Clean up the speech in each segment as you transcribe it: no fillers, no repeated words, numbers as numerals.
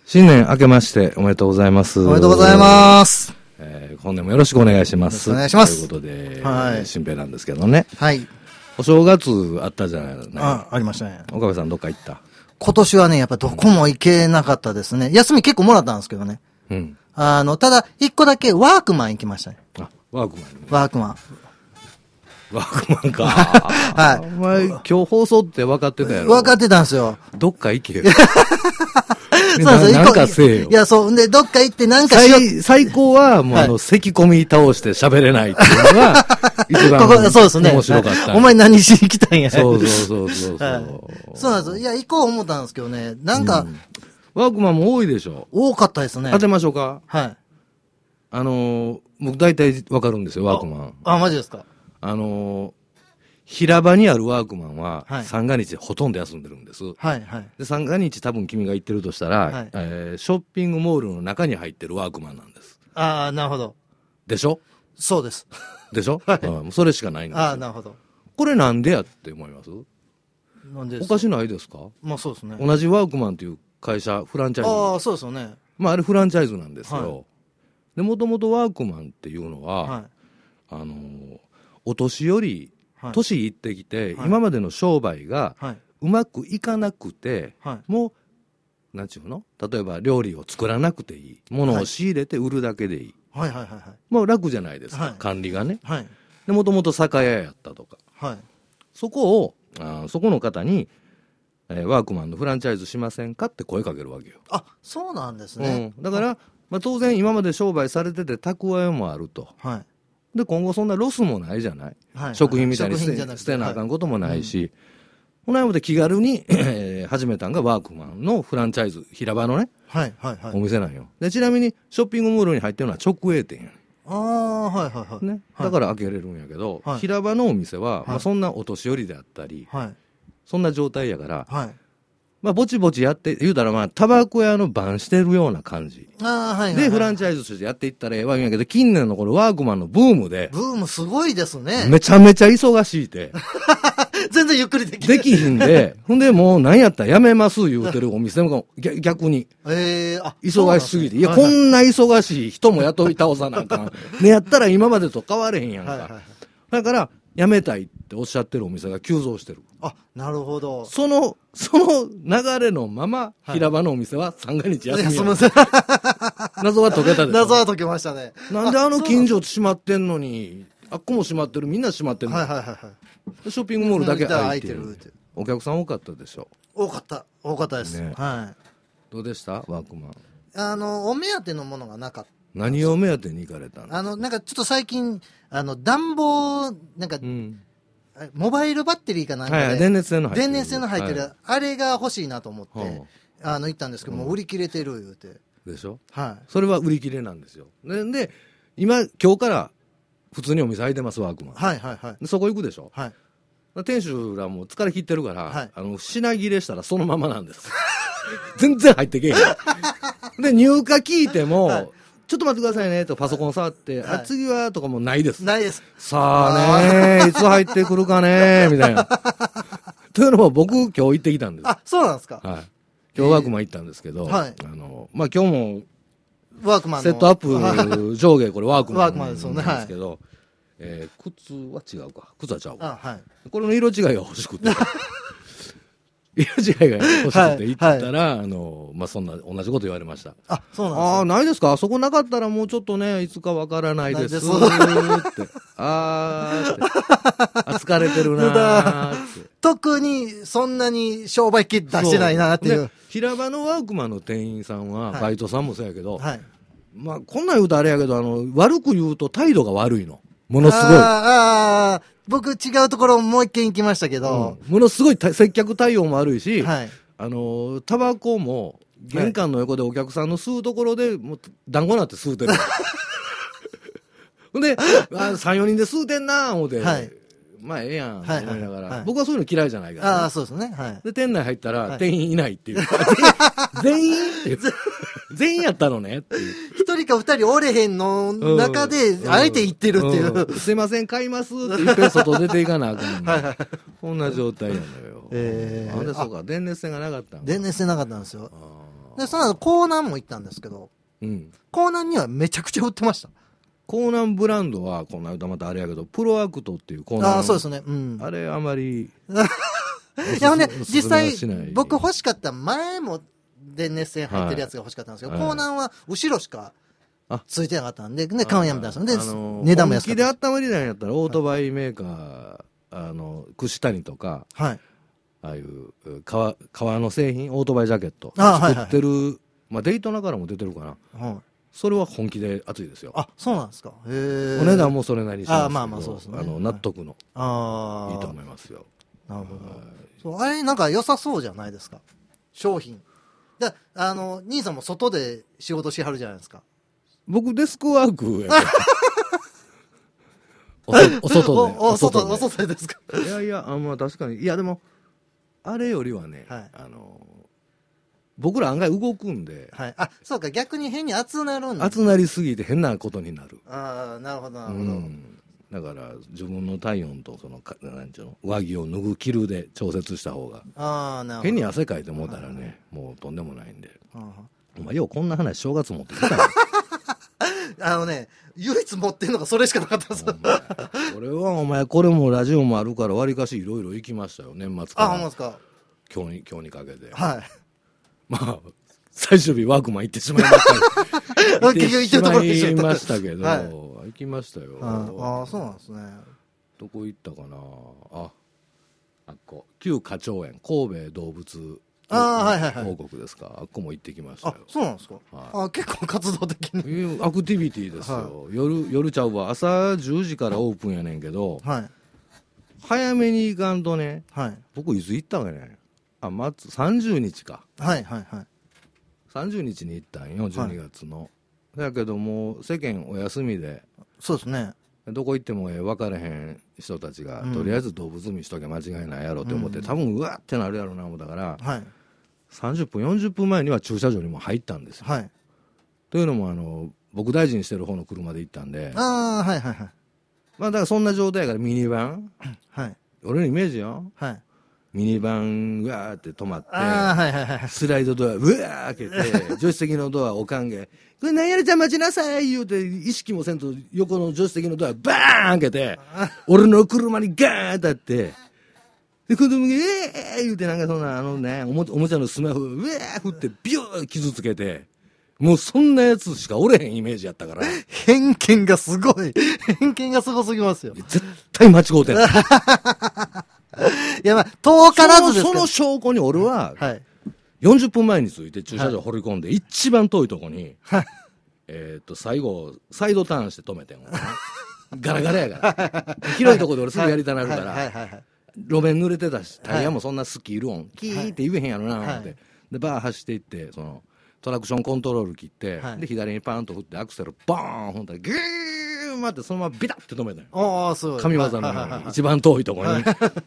新年明けましておめでとうございます。 おめでとうございます。 本年もよろしくお願いします。 お願いします。 ということで、 はい。 新平なんですけどね。 はい。 お正月あったじゃないのね。 ありましたね。 岡部さんどっか行った？ 今年はね、やっぱどこも行けなかったですね。休み結構もらったんですけどね。 うん。 ただ、一個だけワークマン行きましたね。 あ、ワークマン、ね。 ワークマン。 ワークマンか。 はい。 お前、今日放送って分かってたやろ？ 分かってたんですよ。 どっか行けよ。 そうそう、 なんかせえよ。 いや、そう。で、どっか行ってなんかしよう。 最高は、もう咳込み倒して喋れないっていうのが、一番そうですね。 面白かった。 お前何しに来たんや。 そう。 そうなんですよ。いや、行こう思ったんですけどね。なんか、 ワークマンも多いでしょ？ 多かったですね。 当てましょうか？ はい。 僕大体わかるんですよ、ワークマン。 マジですか？ 平場にあるワークマンは、三が日ほとんど休んでるんです。 はい。 で、三が日多分君が言ってるとしたら、ショッピングモールの中に入ってるワークマンなんです。 なるほど。 でしょ？ そうです。 でしょ？はい。それしかないんですよ。 なるほど。 これなんでやって思います？ なんでですか？ おかしないですか？ まあそうですね。 同じワークマンという会社、フランチャイズ。 そうですよね。 まああれフランチャイズなんですよ。で、もともとワークマンっていうのは、お年寄り、年いってきて、今までの商売がうまくいかなくて、もう、なんちゅうの？例えば料理を作らなくていい。ものを仕入れて売るだけでいい。もう楽じゃないですか、管理がね。で、もともと酒屋やったとか。そこの方に、ワークマンのフランチャイズしませんかって声かけるわけよ。 そうなんですね。 だから、当然今まで商売されてて蓄えもあると。で、今後そんなロスもないじゃない。食品みたいに捨てなあかんこともないし。この間で気軽に始めたんがワークマンのフランチャイズ、平場のね、お店なんよ。で、ちなみにショッピングモールに入ってるのは直営店やね。ね。だから開けれるんやけど、平場のお店は、そんなお年寄りであったり、そんな状態やから、ぼちぼちやって、言うたらタバコ屋の番してるような感じ。で、フランチャイズとしてやっていったらええわけやけど、近年のこのワークマンのブームで。 ブームすごいですね。 めちゃめちゃ忙しいて。 全然ゆっくりできない。できひんで、ほんでもう何やったらやめます言うてるお店も逆に。忙しすぎて。いや、こんな忙しい人も雇い倒さなあかん。ねやったら今までと変われへんやんか。だから、やめたいっておっしゃってるお店が急増してる。 なるほど。 その流れのまま、平場のお店は三が日休み。謎は解けたでしょ。 謎は解けましたね。 なんで近所閉まってんのに、あっこも閉まってる、みんな閉まってんの。ショッピングモールだけ開いてる。お客さん多かったでしょ。 多かったです。 どうでしたワークマン。お目当てのものがなかった。 何を目当てに行かれたの？なんかちょっと最近、暖房、なんか、モバイルバッテリーかなんかで、 電熱線の入ってる、あれが欲しいなと思って、行ったんですけども、売り切れてる言うて。 でしょ？それは売り切れなんですよ。で、今日から普通にお店開いてます、ワークマン。そこ行くでしょ？店主らも疲れ切ってるから、品切れしたらそのままなんです。全然入ってけえへん。で、入荷聞いても、ちょっと待ってくださいねとパソコン触って、次はとかもないです。 ないです。 さあね、いつ入ってくるかね、みたいな。というのも僕今日行ってきたんです。 そうなんですか？ 今日ワークマン行ったんですけど、今日も、 ワークマンのセットアップ上下これワークマンなんですけど、靴は違うか。靴はちゃうか。これの色違いが欲しくて。色違いが欲しくて行ったら、そんな同じこと言われました。 そうなんですか？ ないですか？そこなかったらもうちょっとね、いつかわからないです。って。疲れてるなーって。 特にそんなに商売機出してないなっていう。 平場のワークマンの店員さんは、バイトさんもそうやけど、こんなん言うとあれやけど、悪く言うと態度が悪いの。ものすごい。 僕違うところもう一軒行きましたけど。 ものすごい接客対応も悪いし、タバコも玄関の横でお客さんの吸うところで、もう団子になって吸うてる。ほんで、3、4人で吸うてんなー思うて、ええやん、思いながら。僕はそういうの嫌いじゃないから。 そうですね。 で、店内入ったら、店員いないっていう。全員って全員やったのねっていう。 一人か二人おれへんの中で、あえて行ってるっていう。 すいません、買いますって一遍外出ていかなあかん。こんな状態なのよ。そうか、電熱線がなかった電熱線なかったんですよ。 で、その後、江南も行ったんですけど、江南にはめちゃくちゃ売ってました。 江南ブランドは、こんな歌またあれやけど、プロアクトっていう江南。 そうですね。 あれ、あまり。 いやね、実際、僕欲しかった前も、で熱線入ってるやつが欲しかったんですけど、江南は後ろしかついてなかったんで、買うんやめたんですよ。で、値段も安かった。 本気で温まりなんやったら、オートバイメーカー、串谷とか、ああいう革の製品、オートバイジャケット、作ってる、デイトナからも出てるかな。それは本気で熱いですよ。 そうなんですか。 お値段もそれなりにしますけど、 そうですね。 納得の。いいと思いますよ。 なるほど。あれ、なんか良さそうじゃないですか。商品。兄さんも外で仕事しはるじゃないですか。 僕、デスクワークやお外でですか。いや、確かに。いや、でも、あれよりはね、僕ら案外動くんで。 そうか、逆に変に熱なるんだ。 熱なりすぎて変なことになる。 なるほど、なるほど。だから、自分の体温と、なんちゅうの、上着を脱ぐ着るで調節した方が。変に汗かいてもうたらね、もうとんでもないんで。お前、ようこんな話正月持ってきたな。 唯一持ってるのがそれしかなかったんです。 これはお前、これもラジオもあるから、わりかしいろいろ行きましたよ、年末から。 ほんまですか。 今日にかけて。最終日ワークマン行ってしまいました。行ってしまいましたけど、行きましたよ。 そうなんですね。 どこ行ったかな。旧花鳥園、神戸動物王国ですか。あっこも行ってきましたよ。 そうなんですか。結構活動的に。 アクティビティですよ。夜ちゃうわ。朝10時からオープンやねんけど、早めに行かんとね、僕いつ行ったかね。30日か。30日に行ったんよ、12月の。だけどもう世間お休みで。 そうですね。 どこ行っても分からへん人たちが、とりあえず動物見しとけ間違いないやろって思って、多分うわってなるやろな思ったから、30分40分前には駐車場にも入ったんですよ。というのも僕大事にしてる方の車で行ったんで、だからそんな状態やからミニバン、俺のイメージよ、ミニバンうわーって止まって、スライドドアうわー開けて、助手席のドアおかんげ、これ何やるちゃん待ちなさい言うて、意識もせんと横の助手席のドアバーン開けて、俺の車にガーンってやって、で、子供が言うてなんかそんなおもちゃのスマホうわー振ってビュー傷つけて、もうそんなやつしかおれへんイメージやったから。 偏見がすごい。偏見がすごすぎますよ。 絶対間違うてん。 いや、遠からずですその証拠に俺は、40分前に着いて駐車場掘り込んで、一番遠いとこに、最後、サイドターンして止めてん。ガラガラやから。広いとこで俺すぐやりたなるから、路面濡れてたし、タイヤもそんなスキーいるん。キーって言えへんやろな、思って。で、バー走っていって、トラクションコントロール切って、で、左にパーンと振って、アクセルバーンほんたら、ギューン待って、そのままビタッて止めたよ。 すごい。 神業のように、一番遠いところに。だから、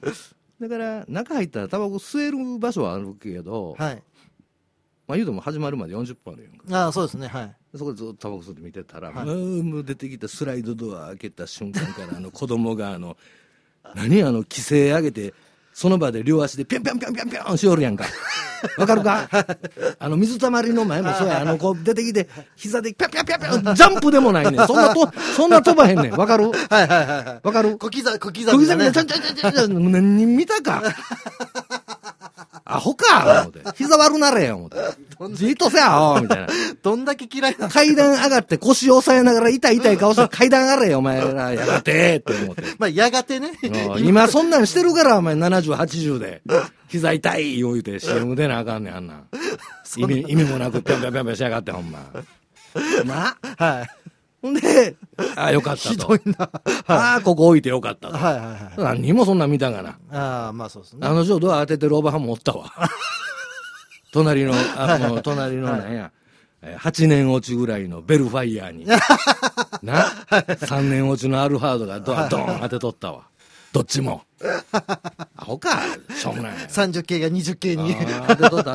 中入ったらタバコ吸える場所はあるけど、言うても始まるまで40分あるやんか。 そうですね、 そこでずっとタバコ吸って見てたら、もう出てきたスライドドア開けた瞬間から、子供が規制上げて、その場で両足でピョンピョンピョンピョンピョンしよるやんか。わかるか？水たまりの前もそうや、出てきて、膝でピョンピョンピョンピョン、ジャンプでもないねん。そんな飛ばへんねん。わかる？わかる？ 小刻みでね。 何人見たか？アホか思って。膝悪なれよ思って。じーっとせやみたいな。 どんだけ嫌いなの？ 階段上がって腰押さえながら痛い顔して階段上がれよお前らやがてって思って。 やがてね。 今そんなんしてるからお前70、80で。膝痛い言うて CM 出なあかんねんあんなん。意味もなくぴょんぴょんぴょんぴょんしやがってほんま。ほんで、よかったと。 ひどいな。 ここ置いてよかったと。何にもそんなん見たがな。 そうですね。 ドア当ててるおばはんもおったわ。隣のなんや、8年落ちぐらいのベルファイヤーに。3年落ちのアルファードがドアドーン当てとったわ。どっちも。アホか、しょうもない。 30系が20系に。 当てとった。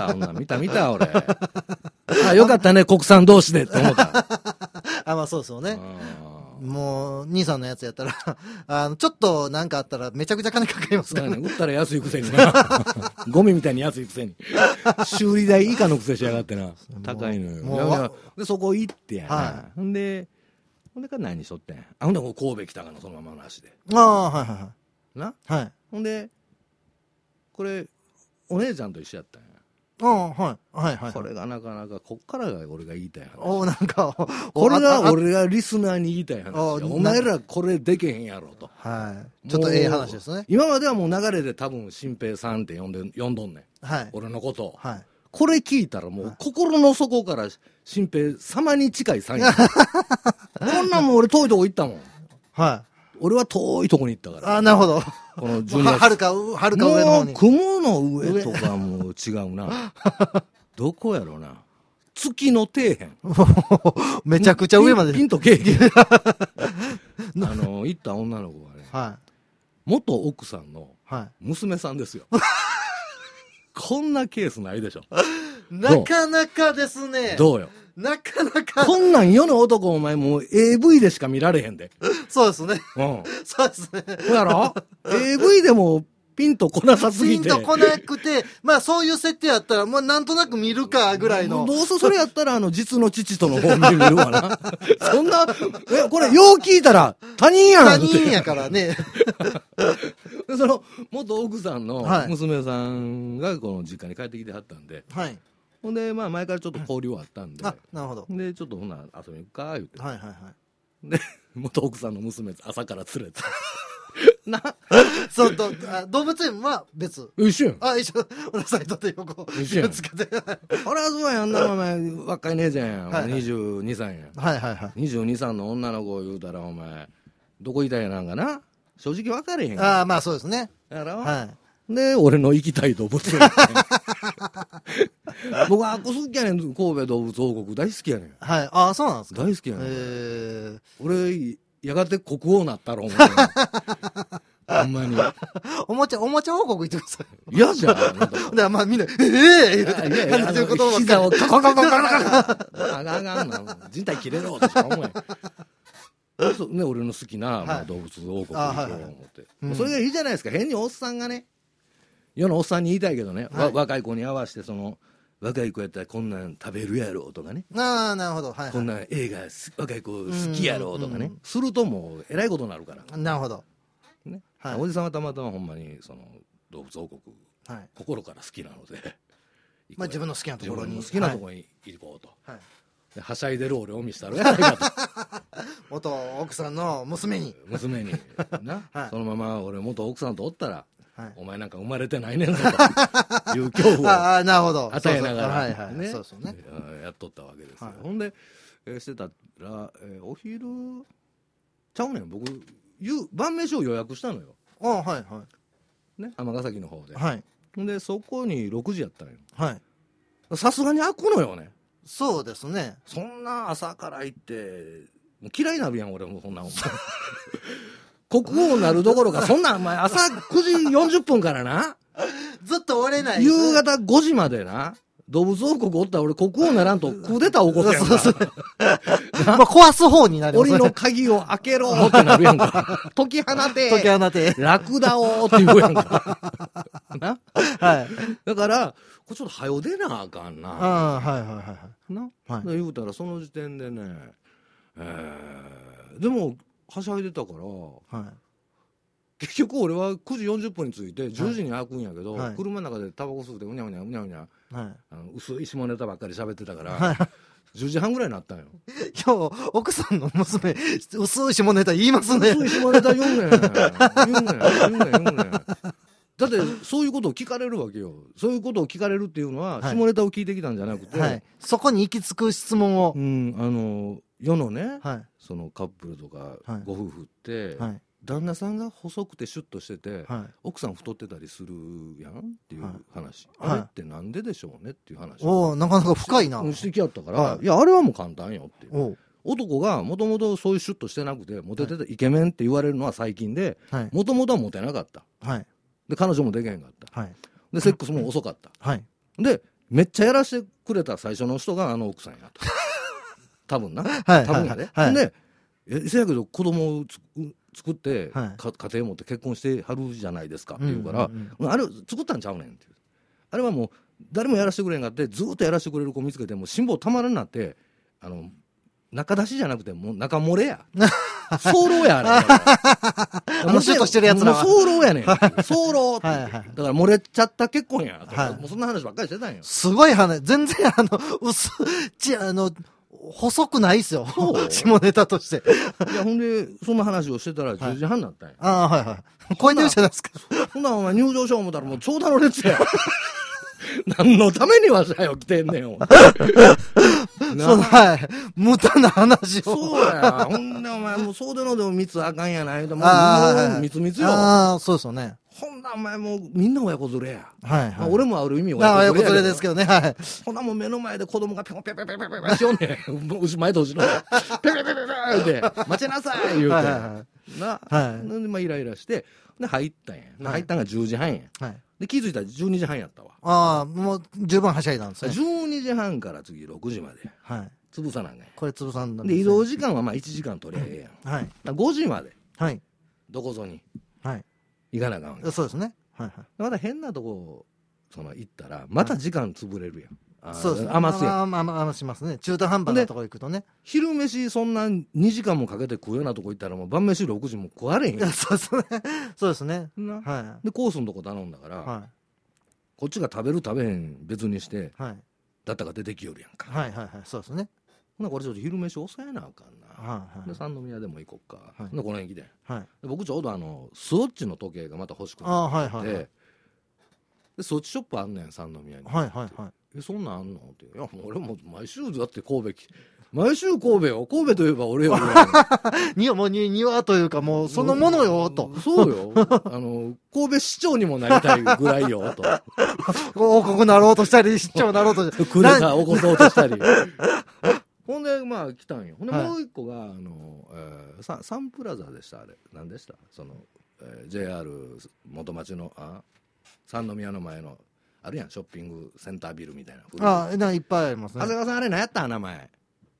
見た、俺。よかったね、国産同士でって思った。 そうですよね。 もう、兄さんのやつやったら、ちょっとなんかあったらめちゃくちゃ金かかりますからね。 売ったら安いくせにな。ゴミみたいに安いくせに。修理代以下のくせしやがってな。高いのよ。で、そこ行ってやな。はい、ほんでから何しとってん。ほんで、神戸来たかの、そのままの足で。 ああ、はいはいはい。 なはい。 ほんで、これ、お姉ちゃんと一緒やったんや。 ああ、はい。はいはい。 これがなかなか、こっからが俺が言いたい話。 おなんか、 これが俺がリスナーに言いたい話。お前らこれでけへんやろと。 はい。ちょっとええ話ですね。 今まではもう流れで多分、新平さんって呼んどんねん。 はい。 俺のことを。 はい。 これ聞いたらもう心の底から新平様に近いサイン。こんなんも俺遠いとこ行ったもん。 はい。 俺は遠いとこに行ったから。 ああ、なるほど。 このはるか上の方に。 雲の上とかも違うな。どこやろな。月の底辺。 めちゃくちゃ上まで。 ピンとケーキ。行った女の子がね、 はい、 元奥さんの娘さんですよ。こんなケースないでしょ。 なかなかですね。 どうよ。 なかなか。 こんなん世の男お前もう AV でしか見られへんで。 そうですね。 うん。 そうですね。 そうやろ?AV でもピンとこなさすぎて。 ピンとこなくて、まあそういう設定やったら、まあなんとなく見るかぐらいの。 どうせそれやったら実の父との方見るわな。そんな、これよう聞いたら他人やん。 他人やからね。 その、元奥さんの娘さんがこの実家に帰ってきてはったんで。 はい。 ほんで、まあ前からちょっと交流はあったんで。 あ、なるほど。 で、ちょっとほんな遊びに行くか、言って。 はいはいはい。 で、元奥さんの娘朝から連れて。なそう、動物園は別。 一緒やん。 あ、一緒。おなさいとって横。 一緒やん。 つけて。 あら、そうやんな、お前、若い姉ちゃんやん。はいはい、22歳やん。 はいはいはい。 22歳の女の子言うたら、お前、どこいたんやなんかな。正直分かれへん。 ああ、まあそうですね。 やろはい。 で、俺の行きたい動物園。僕は好きやねん。神戸動物王国大好きやねん。 はい。ああ、そうなんですか。 大好きやねん。俺、やがて国王なったろ、思って。ほんまに。 おもちゃ王国行ってください。 嫌じゃん。 で、まあみんな、言うて、話してることを。 膝をカカカカカカカ。あがんがんな。人体切れろとしか思え。ね、俺の好きな動物王国行こう思って。それがいいじゃないですか。変におっさんがね、世のおっさんに言いたいけどね、若い子に合わせて、若い子やったらこんなん食べるやろとかね。 ああ、なるほど。はい。 こんなん映画若い子好きやろとかね。するともうえらいことになるから。 なるほど。 ね。おじさんはたまたまほんまに動物王国、心から好きなので。 まあ自分の好きなところに。 好きなところに行こうと。はしゃいでる俺を見せたらやないかと。 元奥さんの娘に。 な。そのまま俺元奥さんとおったら、お前なんか生まれてないねんぞという恐怖をなるほど与えながらやっとったわけですよ。ほんでしてたらお昼ちゃうねん、僕晩飯を予約したのよ。 はいはいね、尼崎の方で。 はい。 でそこに6時やったのよ。 はい。 さすがに開くのよね。 そうですね。 そんな朝から行ってもう嫌いになるやん俺もそんな国王になるどころか、そんな、お前、朝9時40分からな。 ずっと終われない。 夕方5時までな。動物王国おったら俺国王ならんと、クーデター起こすやんか。そうまあ、壊す方になりますね。 檻の鍵を開けろってなるやんか。解き放て。 解き放て。 ラクダをって言うやんか。な。 はい。 だから、これちょっと早う出なあかんな。 はいはいはい。 な。はい。言うたらその時点でね、でも、はしゃいでたから、結局俺は9時40分に着いて10時に開くんやけど、車の中でタバコ吸うてうにゃうにゃうにゃうにゃ、薄い下ネタばっかり喋ってたから、10時半ぐらいになったんよ。 今日奥さんの娘薄い下ネタ言いますね。 薄い下ネタ言うねん。言うねん。だってそういうことを聞かれるわけよ。そういうことを聞かれるっていうのは、下ネタを聞いてきたんじゃなくて、 そこに行き着く質問を、 世のね、そのカップルとかご夫婦って、旦那さんが細くてシュッとしてて、奥さん太ってたりするやんっていう話、あれってなんででしょうねっていう話をなかなか深いな指摘あったから、いやあれはもう簡単よっていう。男がもともとそういうシュッとしてなくてモテてたイケメンって言われるのは最近で、もともとはモテなかった。で彼女もできへんかった。でセックスも遅かった。でめっちゃやらしてくれた最初の人があの奥さんやと。多分な。多分やで。でせやけど子供を作って、家庭持って結婚してはるじゃないですかって言うから、あれ作ったんちゃうねんって。あれはもう誰もやらせてくれんかってずっとやらせてくれる子見つけても辛抱たまらんなって、中出しじゃなくてもう中漏れや早漏やあれシュートしてるやつらは早漏やねん早漏だから漏れちゃった結婚やとか、もうそんな話ばっかりしてたんよ。 すごい話、全然細くないっすよ。下ネタとして。 いや、ほんで、そんな話をしてたら10時半になったんや。 超えてるじゃないですか。 ほんならお前入場しよう思ったらもう長蛇の列や。何のためにわしゃよ来てんねんよ。 そう、無駄な話を。 そうや。ほんでお前もうそうでのでも蜜あかんやない。もう蜜よ。 そうですよね。 ほんなお前もうみんな親子連れや。俺もある意味親子連れですけどね。 ほんなもう目の前で子供がピョンピョンピョンピョンピョンピョンしよんねん。前と後ろ。ピョンピョンピョンピョンピョンって、待ちなさい言うて。まあイライラして、で入ったんや。入ったんが10時半や。で気づいたら12時半やったわ。 もう十分はしゃいだんですね。 12時半から次6時まで。潰さなんがや。 これ潰さんだで移動時間はまあ1時間取りゃええやん。5時まで。どこぞに。行かなあかんわ。 そうですね。 また変なとこ行ったらまた時間潰れるやん。 そうですね。 余すやん。 余しますね。中途半端なとこ行くとね。 昼飯そんな2時間もかけて食うようなとこ行ったらもう晩飯6時も食われへんやん。 そうですね。そうですね。 でコースのとこ頼んだからこっちが食べる食べへん別にしてだったか出てきよるやんか。 そうですね。 ほなこれちょっと昼飯抑えなあかんな。で三宮でも行こっか。でこの辺来て。僕ちょうどスウォッチの時計がまた欲しくなってでスウォッチショップあんねん三宮に。そんなんあんのって。いやもう俺も毎週だって毎週神戸よ。神戸といえば俺よ。 もう庭というかもうそのものよと。 そうよ。神戸市長にもなりたいぐらいよと。 王国なろうとしたり市長なろうとしたり。 クレー起こそうとしたり。ほんでまあ来たんよ。ほんでもう一個がサンプラザでした。あれ何でしたJR 元町の三宮の前のあるやんショッピングセンタービルみたいな。 いっぱいありますね。 長谷川さんあれ何やった名前。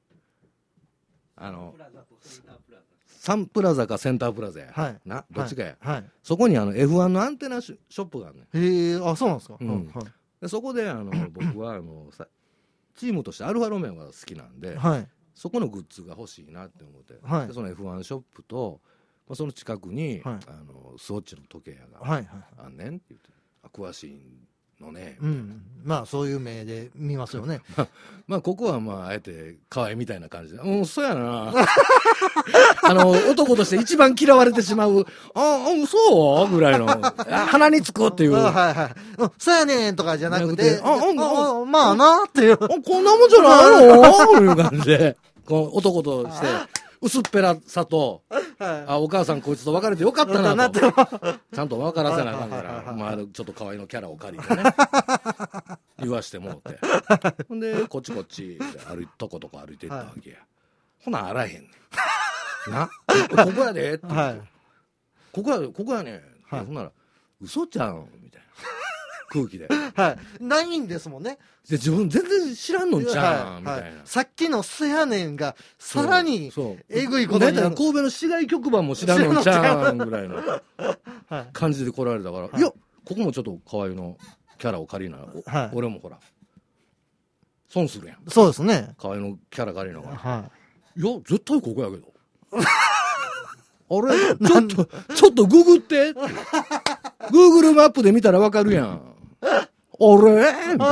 サンプラザかセンタープラザや。などっちかや。そこにF1 のアンテナショップがあるねん。 へえ、そうなんですか。 でそこで僕はチームとしてアルファロメオが好きなんで、そこのグッズが欲しいなって思って、でその F1 ショップと、その近くに、スウォッチの時計屋があんねんって言って、詳しいのね、 まあそういう目で見ますよね。 まあここはまああえて可愛いみたいな感じで、そうやな男として一番嫌われてしまうそうぐらいの鼻につくっていうそうやねんとかじゃなくてまあなっていうこんなもんじゃないのという感じで男として薄っぺらさとお母さんこいつと別れてよかったなとちゃんと分からせなあかんからちょっと可愛いのキャラを借りてね言わしてもうてほんでこっちとことこ歩いていったわけや。ほなあらへんねんなここやでってここやねんほんなら嘘ちゃうんみたいな空気でないんですもんね。 で自分全然知らんのんちゃうんみたいな。 さっきのせやねんがさらにえぐいことになる。 神戸の市街局番も知らんのんちゃうんぐらいの感じで来られたから、いやここもちょっと可愛いのキャラを借りなら俺もほら損するやん。 そうですね。 可愛いのキャラ借りながら、いや絶対ここやけどあれちょっとググってGoogle マップで見たらわかるやん。あれ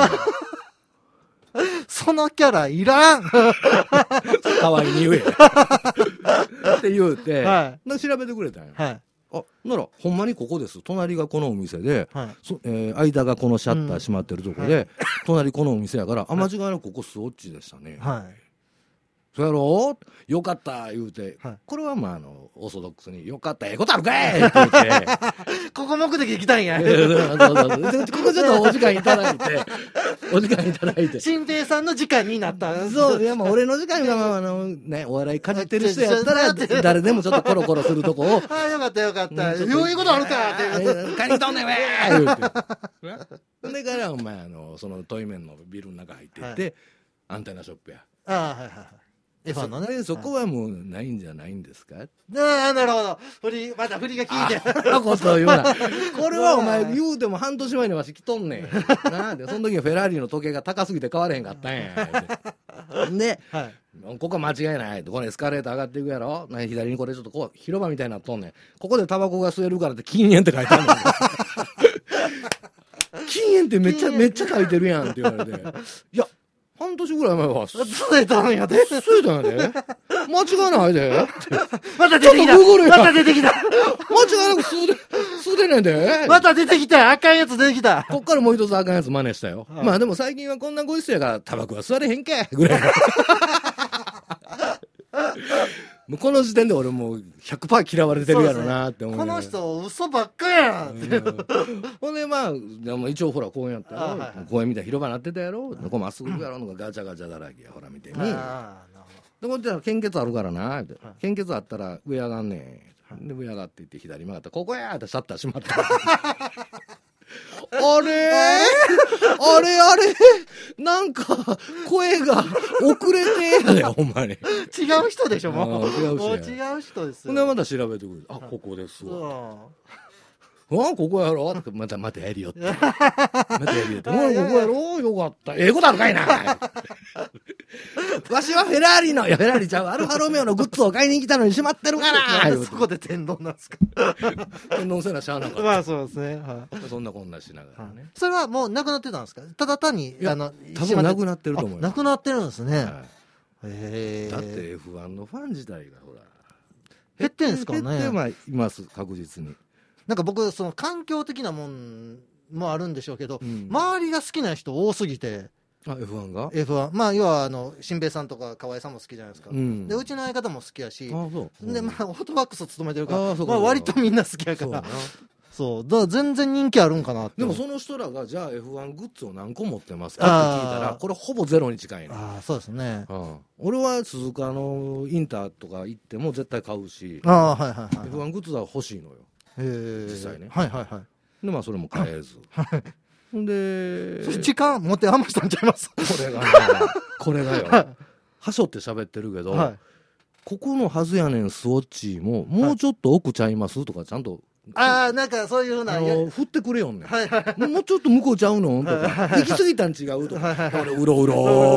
そのキャラいらん可愛いに言えって言うて、調べてくれたんや。ならほんまにここです。隣がこのお店で、間がこのシャッター閉まってるとこで、隣このお店やから間違いなくここスウォッチでしたね。そうやろよかった言うて、これはまあオーソドックスによかったことあるかいって言ってここ目的行きたいんや。 ここちょっとお時間いただいて新平さんの時間になった。 そういやもう俺の時間がお笑いかじってる人やったら誰でもちょっとコロコロするとこをよかったよかった、そういうことあるかって借りとんねん言うてでからお前その対面のビルの中入っていってアンテナショップや F1 のね。 そこはもうないんじゃないんですか。 なるほど。また振りが効いて。 そんなこと言うな。これはお前言うても半年前にわし来とんねん。なんで、その時はフェラーリの時計が高すぎて買われへんかったんや。で、ここ間違いない。このエスカレーター上がっていくやろ。左にこれちょっとこう広場みたいになっとんねん。ここでタバコが吸えるからって禁煙って書いてあるの。禁煙ってめっちゃ書いてるやんって言われて。いや、半年ぐらい前は吸えたんやで。 吸えたんやで。間違いないで。 また出てきた。また出てきた。 間違いなく吸うてねんで。 また出てきた。あかんやつ出てきた。 こっからもう一つあかんやつ真似したよ。まあでも最近はこんなご時世やからタバコは吸われへんけぐらい。もうこの時点で俺もう 100% 嫌われてるやろなって思う、 この人嘘ばっかやん。 ほんでまあ一応ほら公園やったら公園みたいな広場なってたやろ。ここまっすぐやろのがガチャガチャだらけやほら見てみ。でこっちは献血あるからなって。献血あったら上上がんねん。で上上がっていって左曲がったらここやーってシャッター閉まった。あれなんか声が遅れてやでほんまに。 違う人でしょもう。違う人ですよ。 ほんでまた調べてくる。あ、ここですわ。ここやろまたやりよって。またやりよって。ここやろよかった。ええことあるかいな。わしはフェラーリの、いやフェラーリちゃう、アルファロメオのグッズを買いに来たのに閉まってるから。 そこで天丼なんですか。 天丼せなしゃあなかった。 まあそうですね。 そんなこんなしながらね。 それはもうなくなってたんですか。ただ単に多分なくなってると思う。 なくなってるんですね。だって F1 のファン自体がほら減ってんですかね。 減っています確実に。 なんか僕その環境的なもんもあるんでしょうけど、周りが好きな人多すぎて。 F1 が F1 まあ要は新兵衛さんとか河合さんも好きじゃないですか。でうちの相方も好きやし、でまあオートバックス勤めてるからまあ割とみんな好きやから。そうだから全然人気あるんかなって。 でもその人らがじゃあ F1 グッズを何個持ってますかって聞いたらこれほぼゼロに近いね。 そうですね。 俺は鈴鹿のインターとか行っても絶対買うし、F1 グッズは欲しいのよ実際ね。でまあそれも買えず。で時間持って余したんちゃいます。 これがよはしょって喋ってるけど、ここのはずやねんスウォッチももうちょっと奥ちゃいますとかちゃんとなんかそういうふうな振ってくれよんねん。もうちょっと向こうちゃうのとか行き過ぎたん違うとか俺うろ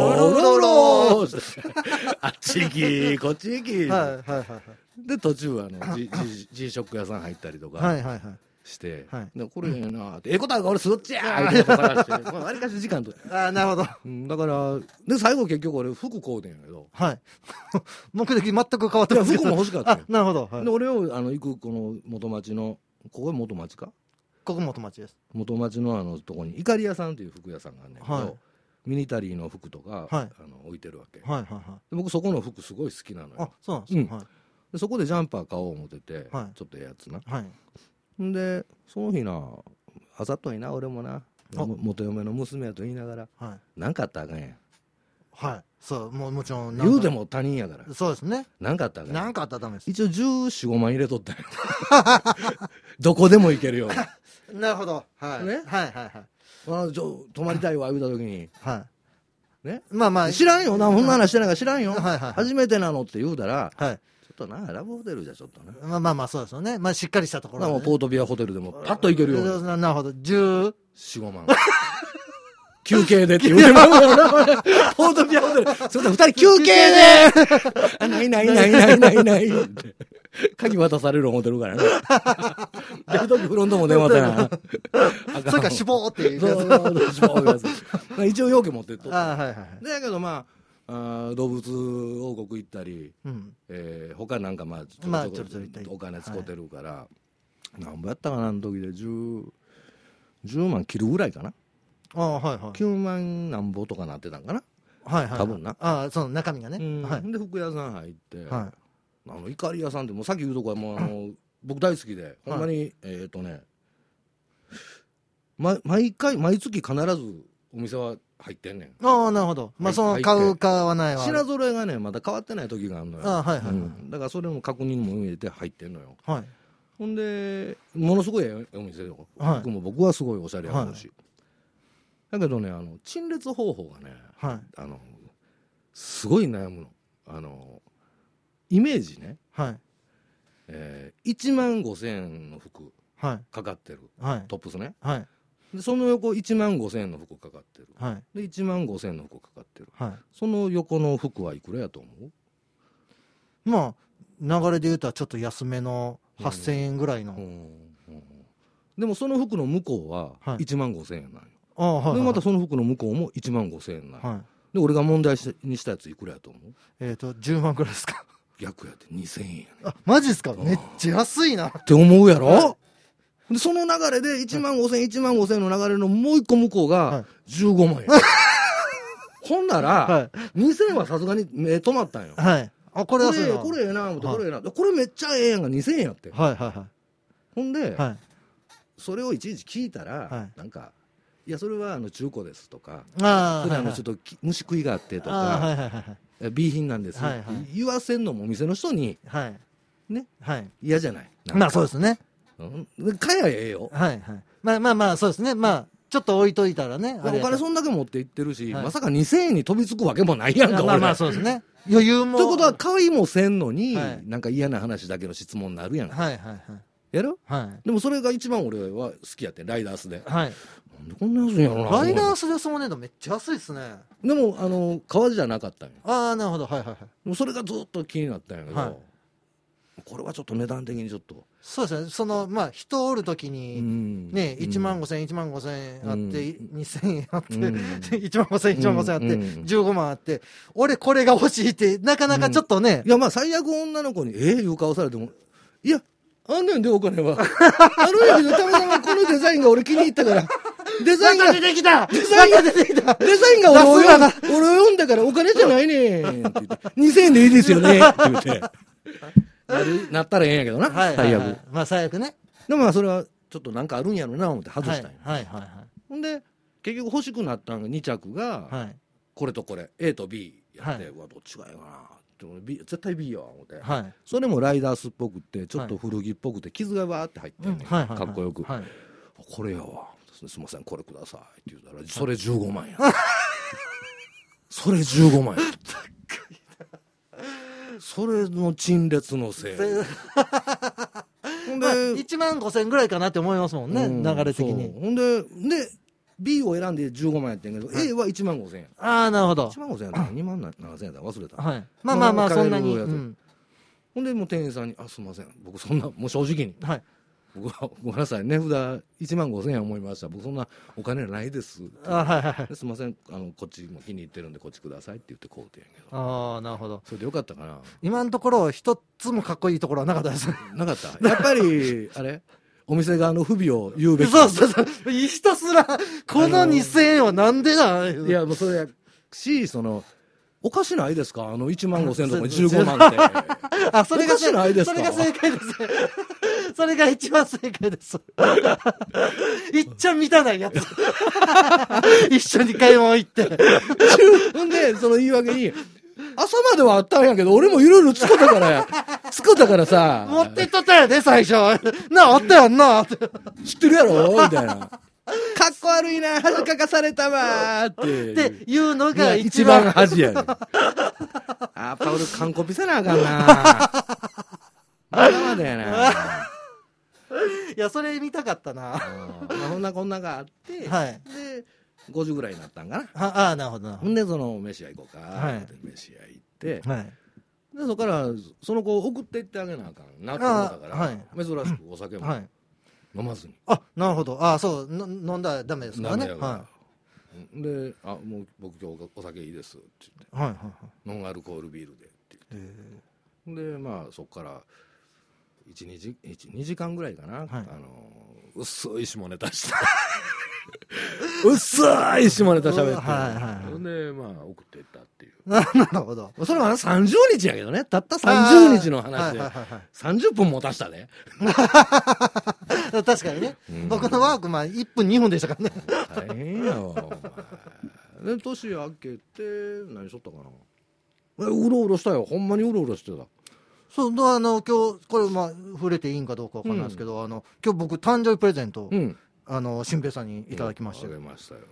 あっち行きこっち行きで途中G ショック屋さん入ったりとかしてこれええなってことは俺スウォッチやって探してわりかし時間となるほど。 だからで最後結局俺服買うてんやけど目的全く変わってます。 服も欲しかった。 なるほど。 で俺を行くこの元町のここ元町かここ元町です。 元町のとこにイカリ屋さんという服屋さんがあるんだけどミリタリーの服とか置いてるわけ。僕そこの服すごい好きなのよ。 そうなんですか。 でそこでジャンパー買おう思っててちょっとええやつな。でその日なあざといな俺もな元嫁の娘やと言いながら何かあったらあかんやん。 そうもちろん言うでも他人やから。 そうですね。 何かあったら何かあったらダメです。 一応14、15万入れとったんよ。どこでも行けるように。 なるほど。 泊まりたいわ言うた時にね、 まあまあ知らんよな、そんな話してないから知らんよ。初めてなのって言うたらちょっとなラブホテルじゃちょっとなまあそうですよね。まあしっかりしたところポートビアホテルでもパッと行けるように。 なるほど。14、 15万休憩でって言うてまうよなポートビアホテルそれで2人休憩でない鍵渡されるホテルからね。出るときフロントも電話せな。 それから死亡っていうやつ。 死亡やつ。一応要件持ってっと。だけどまあ動物王国行ったり、他なんかまあちょっとお金使ってるから、なんぼやったかなあの時で10万切るぐらいかな。9万なんぼとかなってたんかな。多分な。 その中身がね。 で服屋さん入って。イカリ屋さんってもうさっき言うとこはもう僕大好きでほんまに毎月必ずお店は入ってんねん。 なるほど。まあその買う買わないは品揃えがねまだ変わってない時があるのよ。だからそれも確認も入れて入ってんのよ。ほんでものすごいお店で僕はすごいおしゃれやるしだけどね陳列方法がねすごい悩むの。 イメージね、 はい、 1万5000円の服かかってる、 はい、 トップスね、 はい、 でその横1万5000円の服かかってる、 はい、 で1万5000円の服かかってる、 はい、 その横の服はいくらやと思う？ まあ流れで言うとちょっと安めの8000円ぐらいの、 でもその服の向こうは1万5000円なんよ、 はい、 でまたその服の向こうも1万5000円なんよ、はい、で俺が問題にしたやついくらやと思う ？10万ぐらいですか？ 逆やって2000円やね。 あ、マジですか？めっちゃ安いなって思うやろ、はい、でその流れで1万5000円、1万5000円の流れのもう一個向こうが15万円、はい、ほんなら、はい、2000円はさすがに目止まったんよ、 はい、あ、これええな思って、これええな、これめっちゃええやんが2000円やって、 はいはいはい、 ほんで、 はい、 それをいちいち聞いたら、はい、なんかいやそれは中古ですとか、 あそれちょっと虫食いがあってとか、 はいはいはい、 B 品なんです、はいはい、言わせんのもお店の人に、 はい、 ね、 はい、 嫌じゃない。 まあそうですね。 買やええよ。 はいはい。まあそうですね。まあちょっと置いといたらね。 お金そんだけ持っていってるし、はい、まさか2000円に飛びつくわけもないやんか。 まあそうですね。余裕も。 ということは買いもせんのに、はい、なんか嫌な話だけの質問になるやんか。 はいはいはい。 やろ？ はい。 でもそれが一番俺は好きやって、ライダースで。 はい。 なんでこんな安いんやろな。 ライダースでその値段めっちゃ安いですね。 でも革じゃなかったんよ。 ああ、なるほど。はいはいはい。 でもそれがずっと気になったんやけど、 はい、 これはちょっと値段的にちょっと。 そうですね。まあ人おるときにね、1万5000円、1万5000円あって、2000円あって、1万5000円、1万5000円あって、15万あって、俺これが欲しいって、なかなかちょっとね。 いやまあ最悪女の子にいう顔されても、いや、あんねんでお金は。あるんやけど、たまたまこのデザインが俺気に入ったから。デザインが出てきた。デザインが出てきた。 デザインが俺を読んだからお金じゃないねん。って言って、2000円でいいですよね。って言って。なったらええんやけどな。 はいはいはい、最悪。まあ最悪ね。 でもまあそれはちょっとなんかあるんやろな思って外したんや。 はいはいはい。 ほんで、結局欲しくなったのが2着が、はい、これとこれ、A と B やって、うわ、どっちがええかな。絶対 B や思って、はい、それもライダースっぽくってちょっと古着っぽくて傷がわーって入ってんね、かっこよく、はい、これやわ、すいませんこれくださいって言ったら、それ15万やそれ15万やそれの陳列のせいほんで、1万5000円ぐらいかなって思いますもんね、流れ的に。 ほんで B を選んで15万やってんけど、はい、A は1万5000円。 ああ、なるほど。 1万5000円やったら2万7000円やったら忘れた。 はい。まあ、そんなに。 ほんで、もう店員さんに、すみません。僕そんな、もう正直に。はい。僕は、ごめんなさい。値札1万5000円思いました。僕そんなお金ないです。 はいはい。 すみません。こっちも気に入ってるんで、こっちくださいって言って買うてんやけど。 ああ、なるほど。 それでよかったかな。 今のところ、一つもかっこいいところはなかったです。 なかった。やっぱり、あれお店側の不備を言うべき。 そう。ひたすら、この2000円はなんでだいや、もうそれやし、おかしないですか1万5000円とか15万って。 あ、それがおかしないですか？ それが正解です。それが一番正解です。いっちゃ満たないやつ。一緒に買い物行って。 ほんで、その言い訳に、朝まではあったんやけど、俺もいろいろ作ったからさ。 持ってっとったやで、最初。あったやんな。 知ってるやろみたいな。かっこ悪いな、恥かかされたわっていうのが一番恥やねん。パウル完コピせなあかんな。まだまだやな。 いや、それ見たかったな。 こんながあって、 はい、 で、50ぐらいになったんかな。 ああ、なるほど。 ほんで、飯屋行こうか。はい、飯屋行って、はい、で、そこから、その子を送っていってあげなあかんなって思ったから、はい、珍しくお酒も飲まずに。 あ、なるほど。あ、そう、飲んだらダメですからね。 はい、で、もう僕今日お酒いいですって言って、はいはいはい、ノンアルコールビールでって言って。で、まあ、そこから、2時間ぐらいかな、はい、薄い下ネタして薄い下ネタ喋って、はいはい、でまあ送っていったっていうなるほど。 それは30日やけどね、たった30日の話で30分もたしたね確かにね、僕のワーク1分2分でしたからね大変やわお前で年明けて何しとったかな、うろうろしたよ、ほんまにうろうろしてた。 そう今日これ触れていいんかどうかわかんないですけど、今日僕誕生日プレゼント、新平さんにいただきましたよ。 あげましたよ。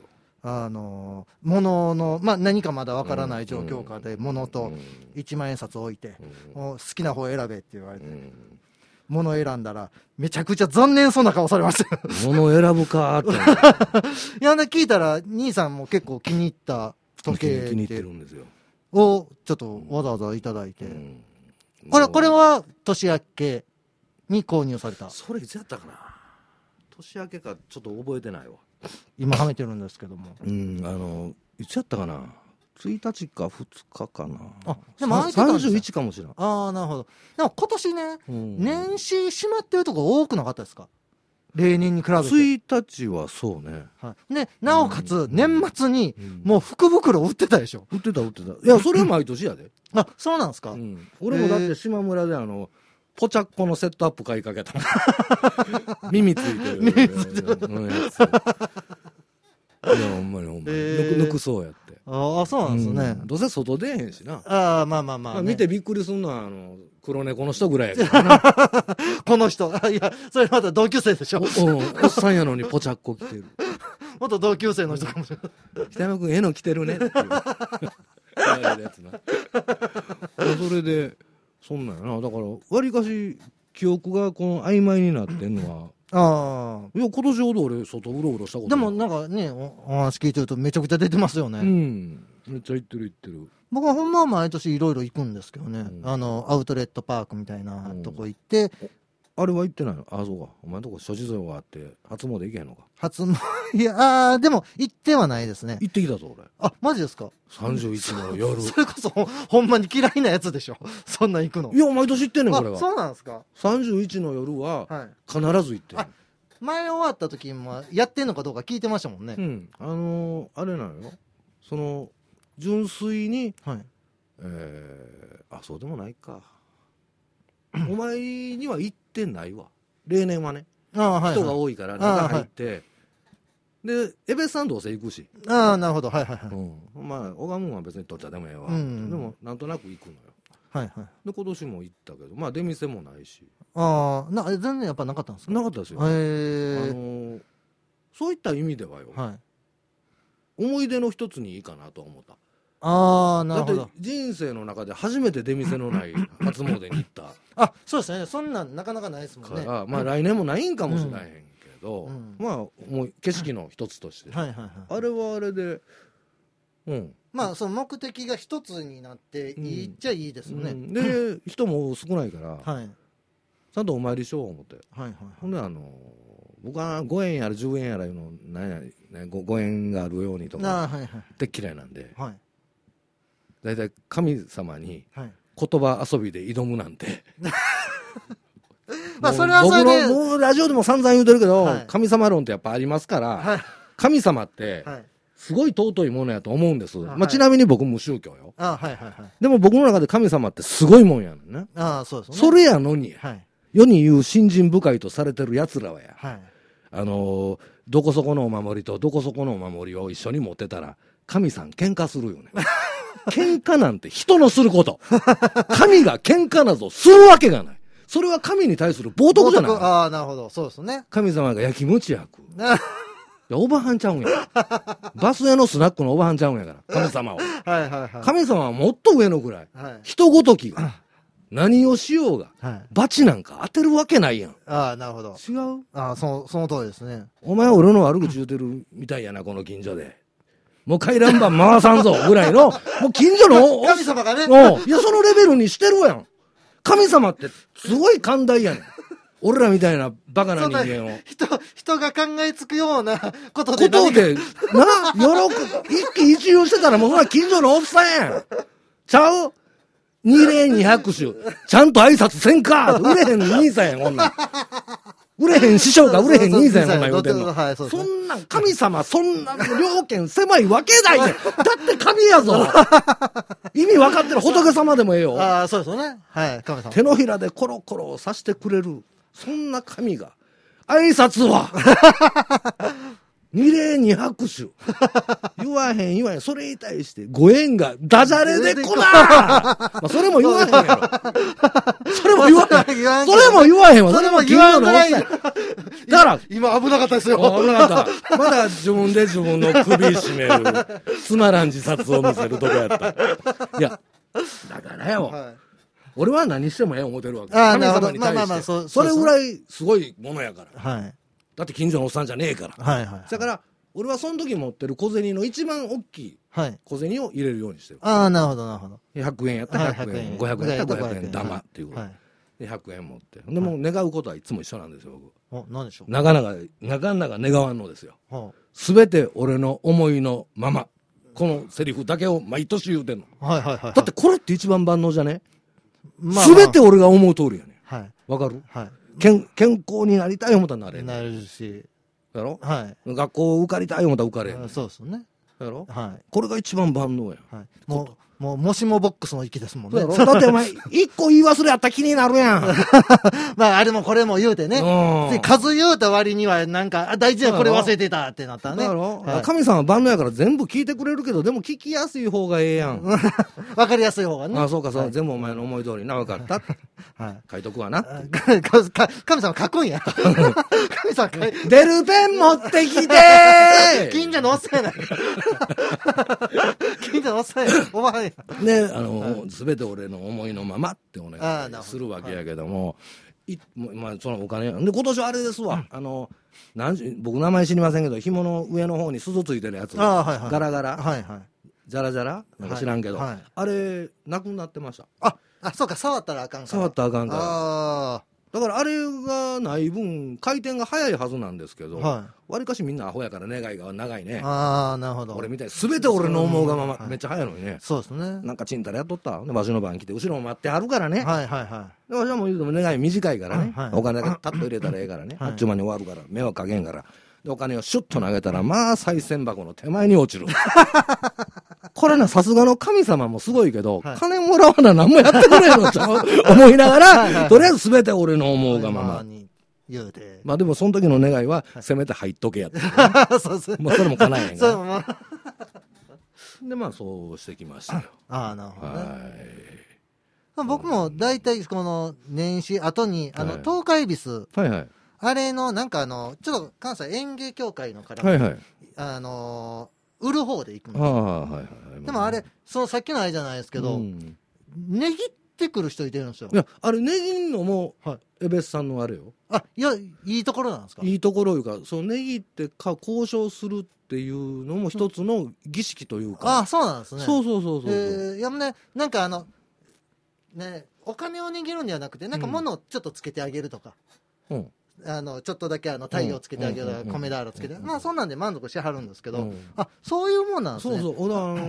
物の、まあ何かまだわからない状況下で物と1万円札を置いて、好きな方選べって言われて、物選んだら、めちゃくちゃ残念そうな顔されました。 物選ぶかーって。 いや、聞いたら、兄さんも結構気に入った時計気に入ってるんですよ。 を、ちょっとわざわざいただいて。これは年明けに購入された。 それいつやったかな。年明けかちょっと覚えてないわ。 今はめてるんですけども。 いつやったかな。1日か2日かな。 あ、でも 31かもしれん。 ああ、なるほど。でも今年ね、年始閉まってるとこ多くなかったですか？例年に比べて。 1日はそうね。 で、なおかつ、年末に、もう福袋売ってたでしょ？ 売ってた。いや、それは毎年やで。 あ、そうなんですか？ 俺もだって島村でポチャッコのセットアップ買いかけた耳ついてるやつ。いや、ほんまに抜くそうやって。 ああ、そうなんですね。 どうせ外出へんしな。 ああ、まあ。 見てびっくりすんのは、黒猫の人ぐらいやからな。 この人。いや、それまた同級生でしょ。 おっさんやのにポチャッコ着てる。 元同級生の人かもしれない。 北山君、着てるねっていう。言われるやつな。それで、そんなんやな。だから、わりかし、記憶が曖昧になってんのは、いや、今年ほど俺、外うろうろしたことない。 でもなんかね、お話聞いてるとめちゃくちゃ出てますよね。 めっちゃ行ってる。 僕はほんまは毎年いろいろ行くんですけどね。アウトレットパークみたいなとこ行って。 あれは行ってないの？あ、そうか。お前のとこ諸事情があって、初詣行けへんのか。 初詣、いや、でも行ってはないですね。 行ってきたぞ、俺。 あ、マジですか ？31の夜。 それこそほんまに嫌いなやつでしょ。そんな行くの。 いや、毎年行ってんねん、これは。 そうなんですか ？31の夜は、必ず行ってん。 前終わった時もやってんのかどうか聞いてましたもんね。 あれなのよ。純粋に、そうでもないか。お前には行ってないわ。例年はね。人が多いから中入って、で、エベさんどうせ行くし。 なるほど。まあ、拝むんは別に取っちゃでもええわ。でも、なんとなく行くのよ。で、今年も行ったけど、まあ、出店もないし。 全然やっぱなかったんですか？ なかったですよ。そういった意味ではよ。思い出の一つにいいかなと思った。 なるほど。 だって人生の中で初めて出店のない初詣に行った。 そうですね。そんなんなかなかないですもんね。 まあ来年もないんかもしれへんけど、まあもう景色の一つとして、あれはあれで、 まあその目的が一つになっていいっちゃいいですね。 で、人も少ないから、ちゃんとお参りしよう思って。ほんで僕は5円やら10円やらいうの、5円があるようにとか、で嫌いなんで。だいたい神様に言葉遊びで挑むなんて。 まあそれはそれで。 もうラジオでも散々言うてるけど、神様論ってやっぱありますから、神様ってすごい尊いものやと思うんです。まあちなみに僕無宗教よ。でも僕の中で神様ってすごいもんやねんね。それやのに、世に言う信心深いとされてる奴らはや、どこそこのお守りとどこそこのお守りを一緒に持ってたら、神さん喧嘩するよね。喧嘩なんて人のすること。神が喧嘩などするわけがない。それは神に対する冒涜じゃない。 なるほど。そうですね。 神様が焼き餅焼く。いや、おばはんちゃうんや。バス屋のスナックのおばはんちゃうんやから、神様を。神様はもっと上のぐらい。人ごときが。何をしようが、バチなんか当てるわけないやん。 なるほど。 違う？ その通りですね。 お前俺の悪口言うてるみたいやな、この近所で。もう回覧板回さんぞぐらいの、もう近所の神様がね。 いや、そのレベルにしてるやん。神様ってすごい寛大やねん。俺らみたいなバカな人間を。 人が考えつくようなことで。 一喜一憂してたらもうそんな近所のおっさんやん。ちゃう？二礼二拍手。ちゃんと挨拶せんか。売れへん兄さんやん、こんなん。売れへん師匠が売れへん兄さんやん、こんなん言うてんの。そんなん、神様、そんな料金狭いわけないねん。だって神やぞ。意味分かってる仏様でもええよ。 そうですよね。神様。 手のひらでコロコロさしてくれる。そんな神が。挨拶は二礼二拍手。言わへん。それに対してご縁がダジャレでこなまあそれも言わへんやろ。それも言わへんわ。それも近所のおっさん。 だから、 今危なかったですよ。 危なかった。まだ自分で自分の首絞める、つまらん自殺を見せるとこやった。いや、だからよ。俺は何してもええ思ってるわけ。神様に対して。それぐらいすごいものやから。はい。だって近所のおっさんじゃねえから。はいはい。だから、俺はその時持ってる小銭の一番大きい小銭を入れるようにしてる。 ああ、なるほどなるほど。 100円やったら100円、500円やったら500円玉っていうこと。で、100円持って。でも願うことはいつも一緒なんですよ、 僕。何でしょう。 なかなか願わんのですよ。すべて俺の思いのまま。このセリフだけを毎年言うてんの。はいはいはい。だってこれって一番万能じゃね？すべて俺が思う通りやね。はい。わかる？はい。健康になりたい思ったらなれん。 なるし。 やろ？はい。学校受かりたい思ったら受かれん。 そうですよね。 やろ？はい。これが一番万能や。はい。 もしもボックスの域ですもんね。 だってお前、一個言い忘れやったら気になるやん。 まあ、あれもこれも言うてね。数言うた割には、なんか、大事なこれ忘れてたってなったらね。だろ、 神さんは万能やから全部聞いてくれるけど、でも聞きやすい方がええやん。 わかりやすい方がね。 あ、そうか、そう。全部お前の思い通りな、わかった。はい。書いとくわな。 神さんは書くんや。神さん書いて。 出るペン持ってきて近所のおっさんやないか。近所のおっさんや。おばはんや。 ね、すべて俺の思いのままってお願いするわけやけども、まあ、そのお金、で、今年はあれですわ、僕名前知りませんけど、紐の上の方に鈴ついてるやつ、ガラガラ、ジャラジャラなんか知らんけど、あれ、なくなってました。 あ、そうか、触ったらあかんから。 触ったらあかんから。だからあれがない分、回転が早いはずなんですけど、わりかしみんなアホやから願いが長いね。 ああ、なるほど。 俺みたいに、すべて俺の思うがまま、めっちゃ早いのにね。 そうですね。 なんかちんたらやっとった。で、わしの番来て、後ろも待ってはるからね。 はいはいはい。 で、わしはもう言うても願い短いからね。お金だけパッと入れたらええからね。あっちゅう間に終わるから、迷惑かけんから。で、お金をシュッと投げたら、まあ、賽銭箱の手前に落ちる。これな、さすがの神様もすごいけど、金もらわな何もやってくれんのちゃう思いながら、とりあえず全て俺の思うがまま。まあでもその時の願いは、せめて入っとけやって。そうそう。まあそれも叶えへんから。で、まあそうしてきましたよ。 ああ、なるほどね。はい。僕も大体この年始後に、東海恵比寿。はいはい。あれの、なんかちょっと関西園芸協会のから、はいはい。売る方で行くの。はいはい。でもあれ、さっきのあれじゃないですけど、値切ってくる人いてるんですよ。 いや、あれ値切んのも、江別さんのあれよ。 いや、いいところなんですか？ いいところいうか、値切って交渉するっていうのも一つの儀式というか。 そうなんですね。 そう。 いやね、なんかね、お金を握るんではなくて、なんか物をちょっとつけてあげるとか。ちょっとだけ太陽つけてあげる、米俵つけて、まあそんなんで満足しはるんですけど、そういうもんなんですね。 そう、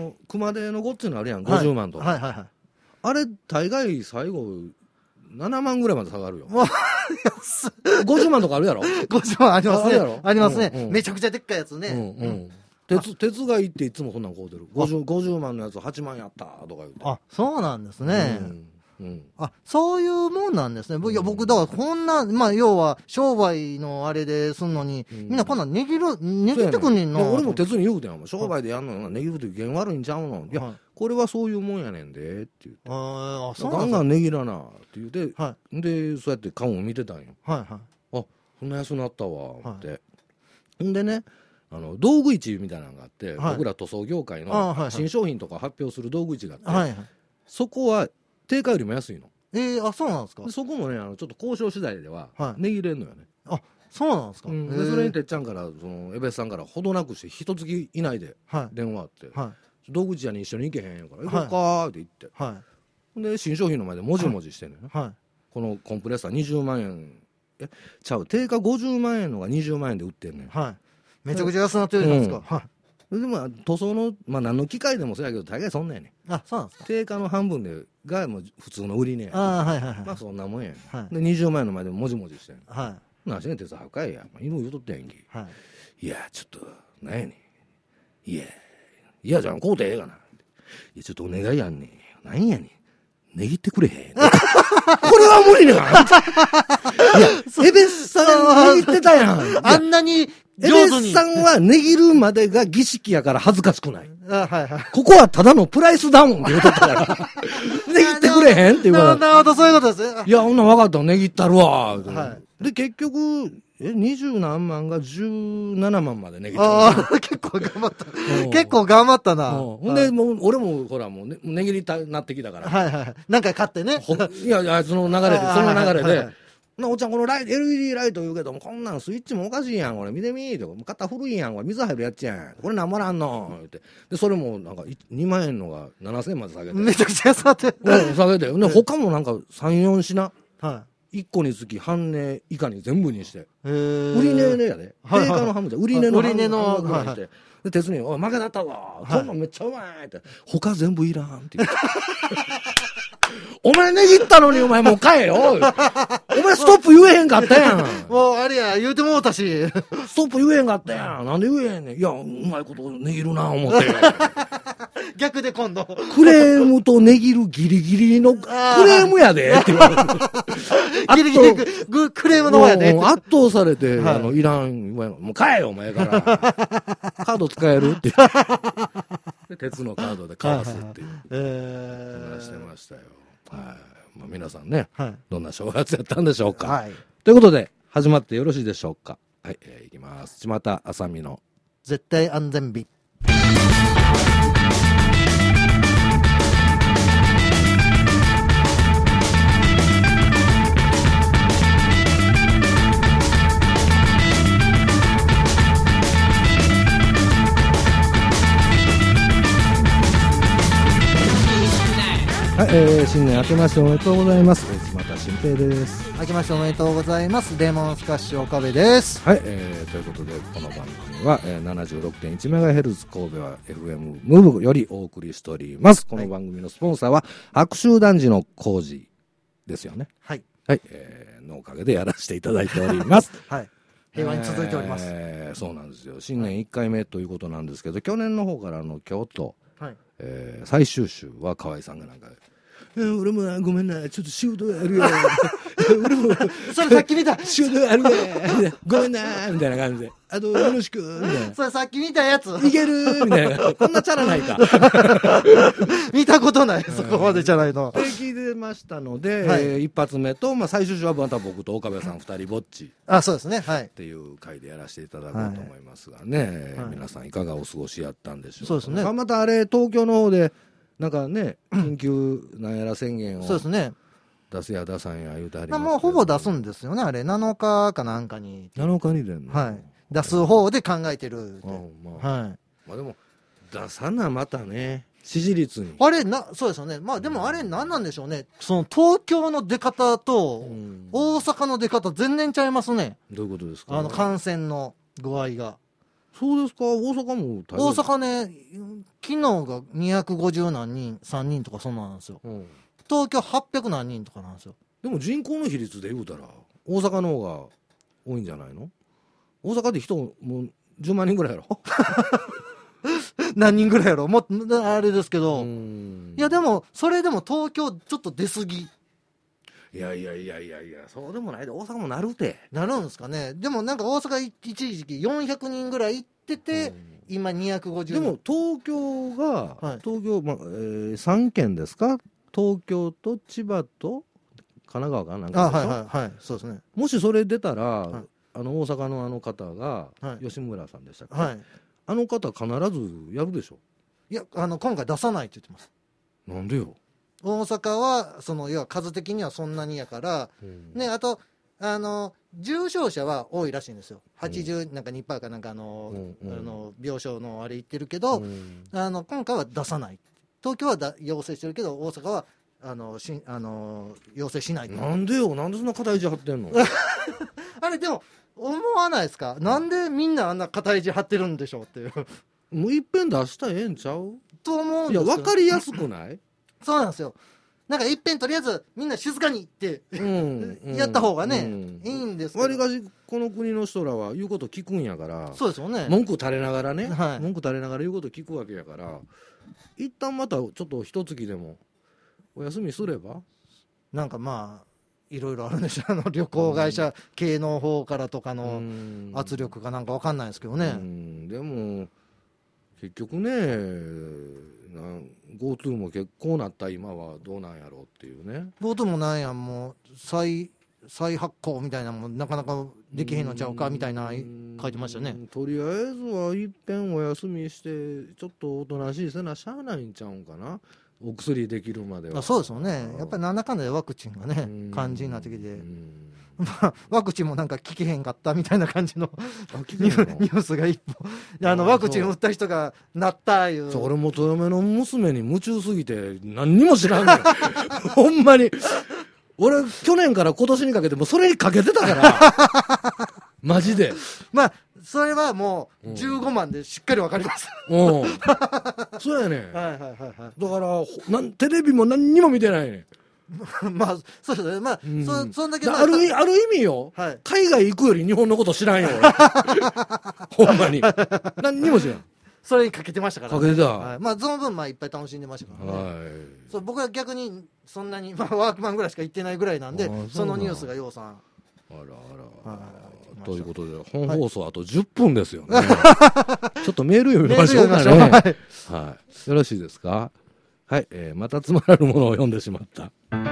熊手のごっついのあるやん、50万とか。はいはいはい。あれ、大概最後、7万ぐらいまで下がるよ。50万とかあるやろ？ 50 万ありますね。ありますね。めちゃくちゃでっかいやつね。 鉄がいっていつもそんなん買うてる。50万のやつ8万やったとか言うて。 そうなんですね。そういうもんなんですね。いや、僕、だからこんな、まあ、要は、商売のあれですんのに、みんなこんなん値切ってくんねんな。 俺も鉄に言うてん。商売でやんのよな、値切るって弦悪いんちゃうの。いや、これはそういうもんやねんで、って言って。ガンガン値切らな、って言うて、で、そうやって缶を見てたんよ。そんな安なったわ、って。んでね、道具市みたいなのがあって、僕ら塗装業界の新商品とか発表する道具市があって、そこは、定価よりも安いの。 そうなんですか。 そこもね、ちょっと交渉次第では、値切れんのよね。 そうなんですか。 で、それにてっちゃんから、江別さんからほどなくして、一月以内で電話あって、道具市屋に一緒に行けへんやから、行こうかって言って。で、新商品の前でもじもじしてんのよ。このコンプレッサー20万円、定価50万円のが20万円で売ってんねん。 めちゃくちゃ安なってるじゃないですか。 でも塗装の、まあ何の機械でもそうやけど、大概そんなんやねん。そうなんですか。 定価の半分がもう普通の売りね。まあそんなもんやねん。で、20万円の前でもじもじしてん。なしね、鉄はかいや。いろいろ言うとったやんけ。いや、ちょっと、なんやねん。いやじゃん、こうてええがな。いや、ちょっとお願いやんねん。なんやねん。値切ってくれへん。これは無理ねん。いや、江別さん値切ってたやん。 あんなに、 江別さんは値切るまでが儀式やから恥ずかしくない。ここはただのプライスダウンって言うとったから。値切ってくれへんって言うから。 なるほど、そういうことですね。 いや、ほんな分かった、値切ったるわ。で、結局、 20何万が17万まで値切った。ああ、結構頑張った。結構頑張ったな。 ほんで、もう、俺も、ほら、もう、値切りたなってきたから。 はいはい。何回買ってね。 いや、その流れで、おっちゃん、このLED ライト言うけども、こんなんスイッチもおかしいやん、これ、見てみーって、型古いやん、これ、水入るやつやん。これ何もらんのって。で、それも、なんか、2万円のが7000円まで下げて。 めちゃくちゃ下げて。 下げて。で、他もなんか、3、4品。はい。1個につき半値以下に全部にして。売り値やで。定価の半分じゃ、売り値の半分にして。で、鉄に、おい、負けだったぞ。こんなんめっちゃうまいって。他全部いらんって言って。お前値切ったのにお前もう買えよ。お前ストップ言えへんかったやん。 もうあれや、言うてもうたし。 ストップ言えへんかったやん。なんで言えへんねん。いや、うまいこと値切るな思って。 逆で今度。 クレームと値切るギリギリのクレームやでって言われて。 ギリギリクレームの方やで。 圧倒されて、いらん、もう買えよお前から。カード使えるって。鉄のカードで買わすっていう。してましたよ。はいまあ、皆さんね、どんな正月やったんでしょうか。ということで、始まってよろしいでしょうか。はい、いきます。巷あさみの絶対安全日。 はい、新年明けましておめでとうございます。島田新平です。 明けましておめでとうございます。レモンスカッシュ岡部です。 はい、ということでこの番組は、76.1MHz 神戸は FM ムーブよりお送りしております。この番組のスポンサーは白州男児の工事ですよね。 はい。 はい、のおかげでやらせていただいております。 はい。平和に続いております。 そうなんですよ。新年1回目ということなんですけど、去年の方から京都、はい最終週は河合さんがなんか、俺もごめんな、ちょっと仕事やるよ。俺も、 それさっき見た。 仕事やるね。ごめんな、みたいな感じで。あと、よろしく、みたいな。 それさっき見たやつ。 いける、みたいな。こんなチャラないか。 見たことない、そこまでじゃないの。 聞いてましたので、一発目と、最終週はまた僕と岡部さん二人ぼっち。 あ、そうですね。はい。 っていう回でやらせていただこうと思いますがね。皆さんいかがお過ごしやったんでしょうか。 そうですね。 またあれ、東京の方で、なんかね、緊急なんやら宣言をそうですね。 出すや出さんや言うてはりますけど、 もうほぼ出すんですよね、あれ。7日かなんかに。 7日に出んの。 はい。出す方で考えてる。はい。 まあでも、出さなまたね、支持率に。 あれ、そうですよね。まあでもあれ何なんでしょうね。その東京の出方と、大阪の出方全然ちゃいますね。 どういうことですか？ 感染の具合が。 そうですか。大阪も大阪ね、昨日が250何人、3人とかそんなんですよ。東京800何人とかなんですよ。 でも人口の比率で言うたら、大阪の方が多いんじゃないの？大阪って人もう10万人ぐらいやろ何人ぐらいやろもあれですけど。いやでも、それでも東京ちょっと出過ぎ。 いや、そうでもないで、大阪もなるて。 なるんですかね。でもなんか大阪一時期400人ぐらい行ってて、今250人。 でも東京が、東京、3県ですか？東京と千葉と神奈川かなんかでしょ？ はい、そうですね。 もしそれ出たら、大阪のあの方が、吉村さんでしたっけ？あの方必ずやるでしょ？ いや、今回出さないって言ってます。 なんでよ？ 大阪は要は数的にはそんなにやから、ね、あと重症者は多いらしいんですよ。80なんか 2% かなんか病床のあれ言ってるけど、今回は出さない。東京は要請してるけど大阪は要請しない。 なんでよ？なんでそんな肩意地張ってんの？ あれでも思わないですか？なんでみんなあんな肩意地張ってるんでしょうっていう。 もういっぺん出したらええんちゃうと思うんですよ。 いや分かりやすくない？ そうなんですよ。なんかいっぺんとりあえずみんな静かにってやった方がね、いいんですけど。 わりかしこの国の人らは言うこと聞くんやから。 そうですよね。 文句垂れながらね、文句垂れながら言うこと聞くわけやから、一旦またちょっと一月でもお休みすれば。 なんかまあいろいろあるんでしょ。旅行会社系の方からとかの圧力がなんかわかんないですけどね。 でも結局ね、GoTo も結構なった今はどうなんやろうっていうね。 GoTo もなんやもう再再発行みたいなもんなかなかできへんのちゃうかみたいな書いてましたね。 とりあえずはいっぺんお休みしてちょっとおとなしいせなしゃあないんちゃうんかな、お薬できるまでは。 そうですよね。やっぱりなんだかんだでワクチンがね感じになってきて、まあ、ワクチンもなんか効けへんかったみたいな感じのニュースが一本ワクチン打った人がなったいう。 俺も豊嫁の娘に夢中すぎて何にも知らんねんほんまに俺去年から今年にかけてもそれにかけてたからマジで。 まあそれはもう15万でしっかりわかります。 そうやね。はいはいはいはい。だからテレビも何にも見てないね。 まあそうですね。まあ、そんだけ、 ある意味よ、はい、海外行くより日本のこと知らんよ俺ほんまに何にも知らん。 それにかけてましたから、ね、 かけてた、 はい、まあその分いっぱい楽しんでましたからね、はい、そう僕は逆にそんなに、まあ、ワークマンぐらいしか行ってないぐらいなんで、そのニュースがようさんということで本放送あと10分ですよねちょっとメール読みましょうかねはい、よろしいですか。はい、またつまらぬものを読んでしまった。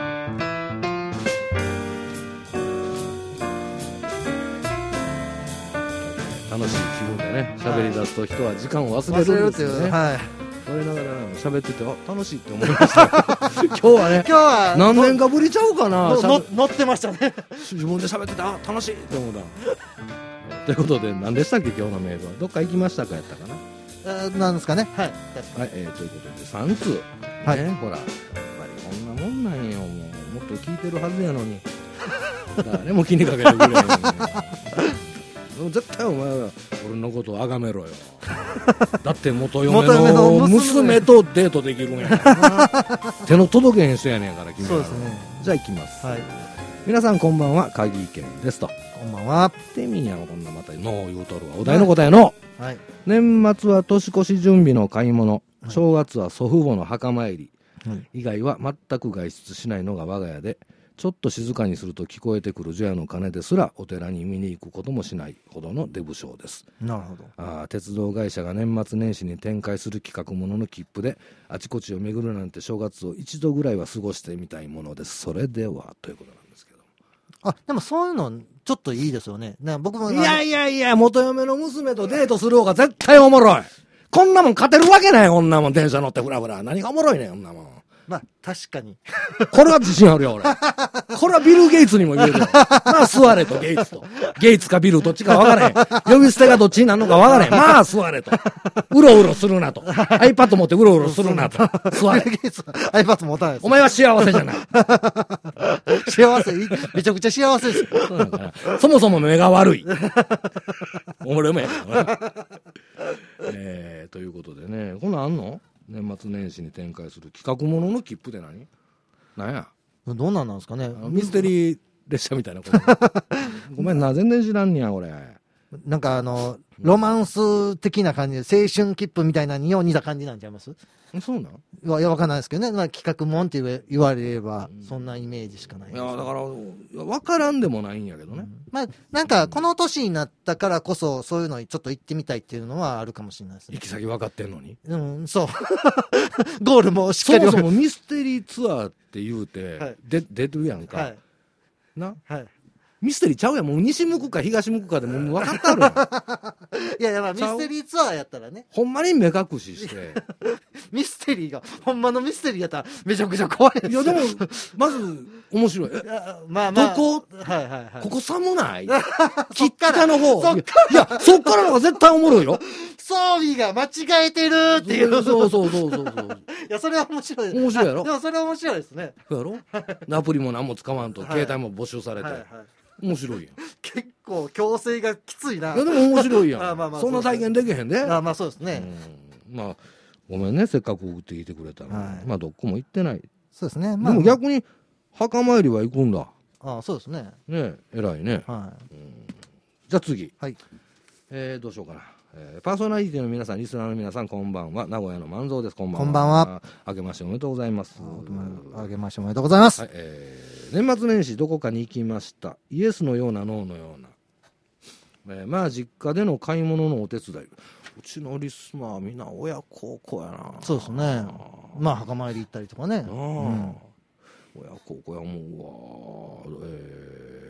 楽しい気分でね喋り出すと人は時間を忘れるんですよね。はい。我ながら喋ってて楽しいって思いました今日はね何年かぶりちゃうかな乗ってましたね自分で喋ってて楽しいって思うたということで何でしたっけ今日のメールは。どっか行きましたかやったかな。 なんですかね。はい、 はい、ということで3通、はいね、ほらやっぱりこんなもんなんよ。もっと聞いてるはずやのに誰も気にかけてくれないのに絶対お前は俺のことを崇めろよだって元嫁の娘とデートできるんやから手の届けへん人やねんから君は。そうですね。じゃあ行きます、はい、皆さんこんばんは、鍵井健ですと。 こんばんは。 てみんやろこんなまたノー言うとるわ。お題の答えの、はい、年末は年越し準備の買い物、はい、正月は祖父母の墓参り、はい、以外は全く外出しないのが我が家で、ちょっと静かにすると聞こえてくる除夜の鐘ですらお寺に見に行くこともしないほどの出不精です。 なるほど。 鉄道会社が年末年始に展開する企画ものの切符であちこちを巡るなんて正月を一度ぐらいは過ごしてみたいものです。それではということなんですけど。 でもそういうのちょっといいですよね。僕もいや元嫁の娘とデートする方が絶対おもろい。こんなもん勝てるわけない。こんなもん電車乗ってフラフラ何がおもろいねんこんなもん。 まあ確かにこれは自信あるよ俺これはビル・ゲイツにも言えるよまあ座れとゲイツとゲイツかビルどっちか分からへん。呼び捨てがどっちになるのか分からへん。まあ座れとうろうろするなとiPad 持ってうろうろするなと座れ。 ビル・ゲイツは iPad 持たないです。 お前は幸せじゃない幸せめちゃくちゃ幸せですそもそも目が悪い俺もやからということでね、こんなんあんの。年末年始に展開する企画ものの切符って何やどんなんなんですかね。 ミステリー列車みたいなことごめんな全然知らんねやこれ。 なんかロマンス的な感じで青春切符みたいなによう似た感じなんちゃいます。 そうなん。 いやわかんないですけどね、まあ、企画もんって言われればそんなイメージしかない。 いやだからわからんでもないんやけどね、 まあなんかこの年になったからこそそういうのにちょっと行ってみたいっていうのはあるかもしれないですね。 行き先分かってんのに。 そうゴールもしっかり。 そもそもミステリーツアーって言うて、はい、出てるやんか、はい、な、はい、ミステリーちゃうやん。もう西向くか東向くかでもう分かってあるやんいやまあミステリーツアーやったらね、 ほんまに目隠ししてミステリーがほんまのミステリーやったらめちゃくちゃ怖いですよ。 いやでもまず面白い。 まあどこ、 はいはいはい、 ここ寒ない北の方いやそっからの方が絶対おもろいよ。 装備が間違えてるっていう。 そういやそれは面白い。 面白いやろ。 でもそれは面白いですね。 やろアプリも何も使わんと、はい、携帯も没収されて、はいはい、面白いやん。 結構強制がきついな。 いやでも面白いやんまあそんな体験できへんで。 まあそうですね、 まあごめんねせっかく送ってきてくれたら、はい、まあどこも行ってない。 そうですね、 まあ、でも逆に墓参りは行くんだ。 そうですね。 ね偉いね、はい、じゃあ次、はい、どうしようかな。パーソナリティの皆さんリスナーの皆さんこんばんは。名古屋の万蔵です。こんばんは。 こんばんは。 明けましておめでとうございます。 明けましておめでとうございます、はい。 年末年始どこかに行きました。イエスのようなノーのような、まあ実家での買い物のお手伝い。うちのリスナーみんな親孝行やな。 そうですね。まあ墓参り行ったりとかね、 親孝行やもんわ。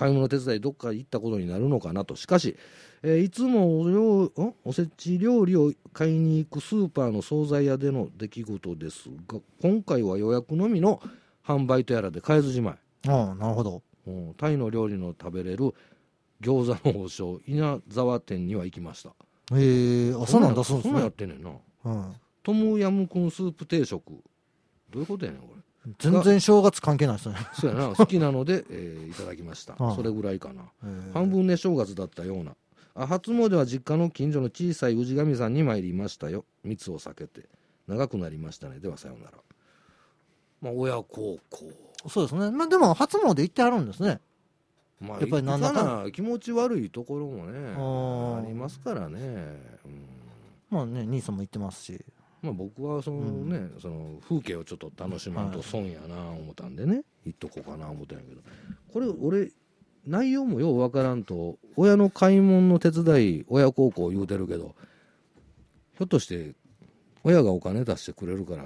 買い物手伝いどっか行ったことになるのかなと。しかし、いつもおせち料理を買いに行くスーパーの惣菜屋での出来事ですが、今回は予約のみの販売とやらで買えずじまい。 ああ、なるほど。 タイの料理の食べれる餃子の王将稲沢店には行きました。 へえ、あ、そうなんだ、そうですね。 そんなんやってんねんな。トムヤムクンスープ定食。どういうことやねんこれ。 全然正月関係ないですね。 そうやな、好きなので、いただきました。それぐらいかな。半分ね正月だったような。初詣は実家の近所の小さい氏神さんに参りましたよ。密を避けて長くなりましたね。ではさようなら。親孝行。 そうですね。でも初詣行ってあるんですね。 やっぱりなんだか気持ち悪いところもねありますからね。 兄さんも行ってますし。 僕はその風景をちょっと楽しまんと損やな思ったんでね、行っとこうかな思ったんやけど、これ俺内容もようわからんと、親の買い物の手伝い親孝行言うてるけど、ひょっとして親がお金出してくれるから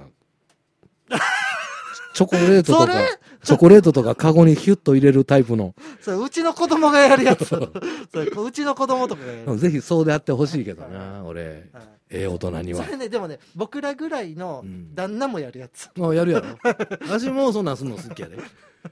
チョコレートとかカゴにヒュッと入れるタイプの。 それうちの子供がやるやつ。それうちの子供とかがやる。 ぜひそうであってほしいけどな、俺。大人には。 それね、でもね、僕らぐらいの旦那もやるやつ。 やるやろ。私もそんなんすんの好きやで。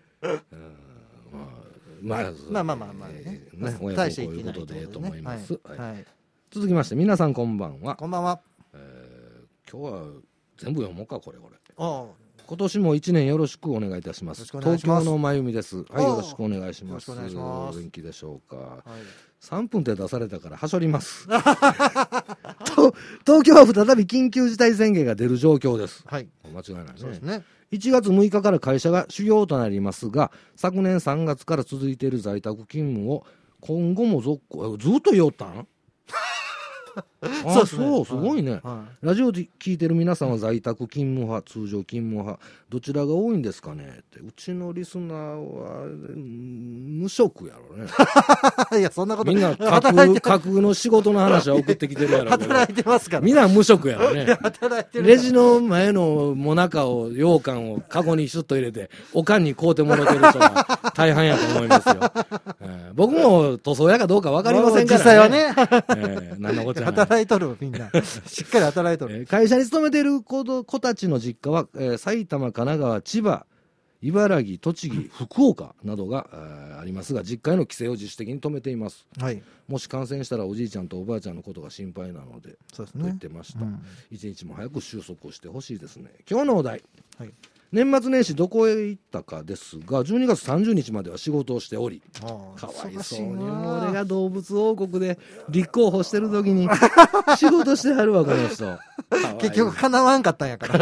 まあね。 親孝行いうことでと思います。続きまして、皆さんこんばんは。 こんばんは。 今日は全部読もうか、これ。今年も1年よろしくお願いいたします。東京のまゆみです。はい、よろしくお願いします。元気でしょうか。3分って出されたからはしょります。東京は再び緊急事態宣言が出る状況です。間違いないね。そうですね。1月6日から会社が修行となりますが、昨年3月から続いている在宅勤務を今後もずっと言おったんそうすごいね。ラジオで聞いてる皆さんは在宅勤務派、通常勤務派、どちらが多いんですかねって。うちのリスナーは無職やろね。 いや、そんなことみんな架空の仕事の話は送ってきてるやろ。 働いてますから。 みんな無職やろね。 働いてる。 レジの前のもなかを羊羹をカゴにシュッと入れておかんに買うてもらってる人が大半やと思いますよ。僕も塗装屋かどうか分かりませんからね。 実際はね。 何のこっちゃない。 働いとるみんな。しっかり働いとる。 会社に勤めている子たちの実家は、埼玉、神奈川、千葉、茨城、栃木、福岡などがありますが、実家への帰省を自主的に止めています。もし感染したらおじいちゃんとおばあちゃんのことが心配なので、と言ってました。一日も早く収束をしてほしいですね。今日のお題。年末年始どこへ行ったかですが、12月30日までは仕事をしており、かわいそうに俺が動物王国で立候補してる時に仕事してはるわこの人。 結局叶わんかったんやから。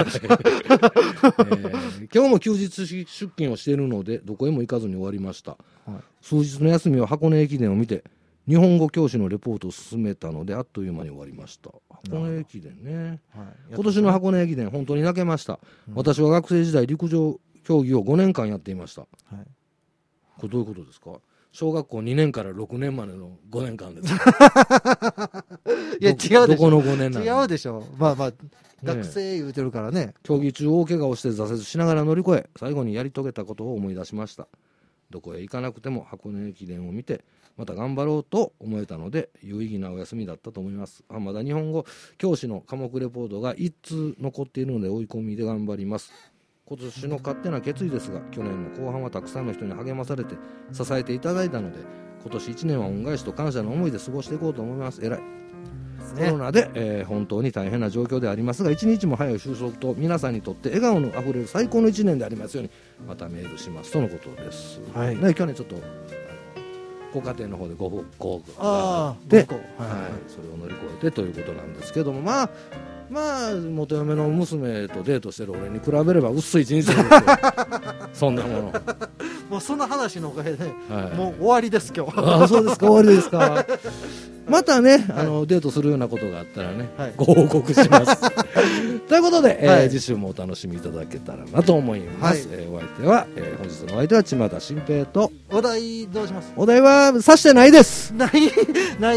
今日も休日出勤をしているのでどこへも行かずに終わりました。数日の休みは箱根駅伝を見て日本語教師のレポートを進めたのであっという間に終わりました。箱根駅伝ね、今年の箱根駅伝本当に泣けました。私は学生時代陸上競技を5年間やっていました。これどういうことですか？小学校2年から6年までの5年間です。 いや違うでしょ。 どこの5年なん違うでしょ。学生言うてるからね。 競技中大怪我をして挫折しながら乗り越え、最後にやり遂げたことを思い出しました。どこへ行かなくても箱根駅伝を見てまた頑張ろうと思えたので有意義なお休みだったと思います。まだ日本語教師の科目レポートが1通残っているので追い込みで頑張ります。今年の勝手な決意ですが、去年の後半はたくさんの人に励まされて支えていただいたので、今年1年は恩返しと感謝の思いで過ごしていこうと思います。偉い。コロナで、本当に大変な状況でありますが、一日も早い収束と皆さんにとって笑顔のあふれる最高の1年でありますようにまたメールしますとのことです。去年ちょっとご家庭の方でご復興があって、それを乗り越えてということなんですけども、まあ元嫁の娘とデートしてる俺に比べれば薄い人生ですよ。そんなもの。 もうその話のおかげで、もう終わりです今日。 そうですか、終わりですか。またね、デートするようなことがあったらね、ご報告します。ということで、次週もお楽しみいただけたらなと思います。お相手は、本日のお相手は千田新平と。 お題どうします？ お題はさしてないです。 ない、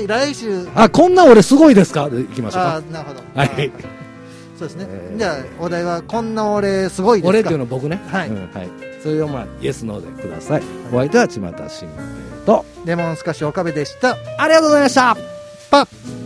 来週。 こんな俺すごいですかでいきましょうか。 なるほど。 はい。 そうですね。じゃあお題はこんな俺すごいですか。 俺っていうのは僕ね。 はい。 それをイエスノーでください。お相手は巷新平とレモンスカッシュ岡部でした。 ありがとうございました。 パッ